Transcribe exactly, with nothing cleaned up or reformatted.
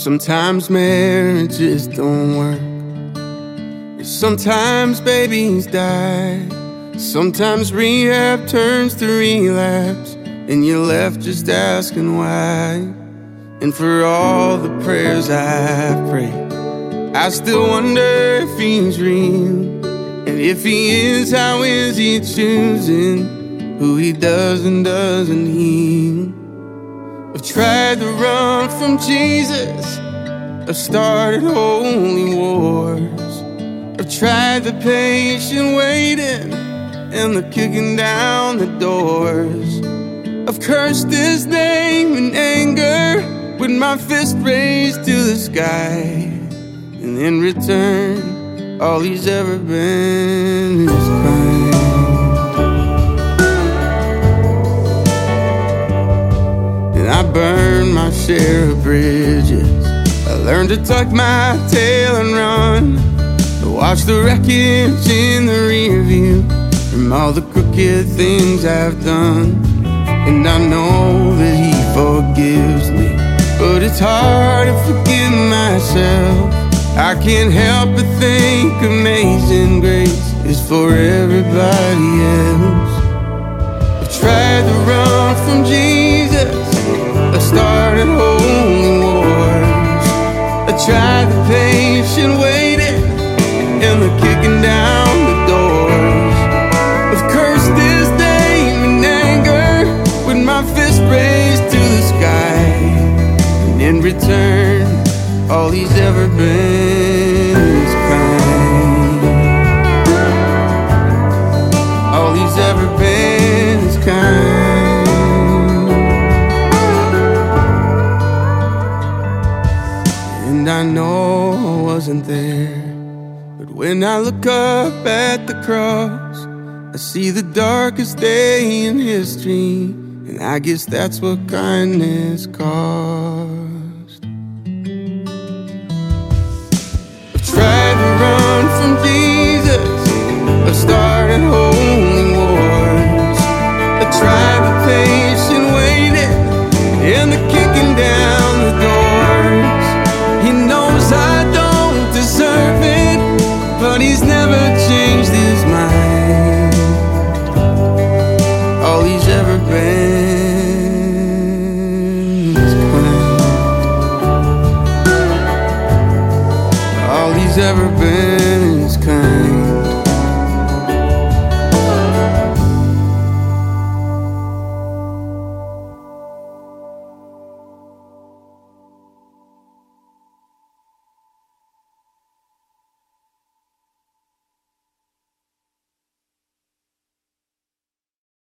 Sometimes marriages don't work. Sometimes babies die. Sometimes rehab turns to relapse, and you're left just asking why. And for all the prayers I've prayed, I still wonder if he's real. And if he is, how is he choosing who he does and doesn't heal? I've tried to run from Jesus, I've started holy wars. I've tried the patient waiting and the kicking down the doors. I've cursed his name in anger with my fist raised to the sky. And in return, all he's ever been is kind. And I burned my share of bridges. I learned to tuck my tail and run, to watch the wreckage in the rear view from all the crooked things I've done. And I know that he forgives me, but it's hard to forgive myself. I can't help but think amazing grace is for everybody else. I've tried to run from Jesus, I started holy wars. I tried the patient waiting and the kicking down the doors. I've cursed his name in anger with my fist raised to the sky. And in return, all he's ever been is kind. All he's ever been is kind. And I know I wasn't there, but when I look up at the cross, I see the darkest day in history, and I guess that's what kindness cost. I've tried to run from Jesus,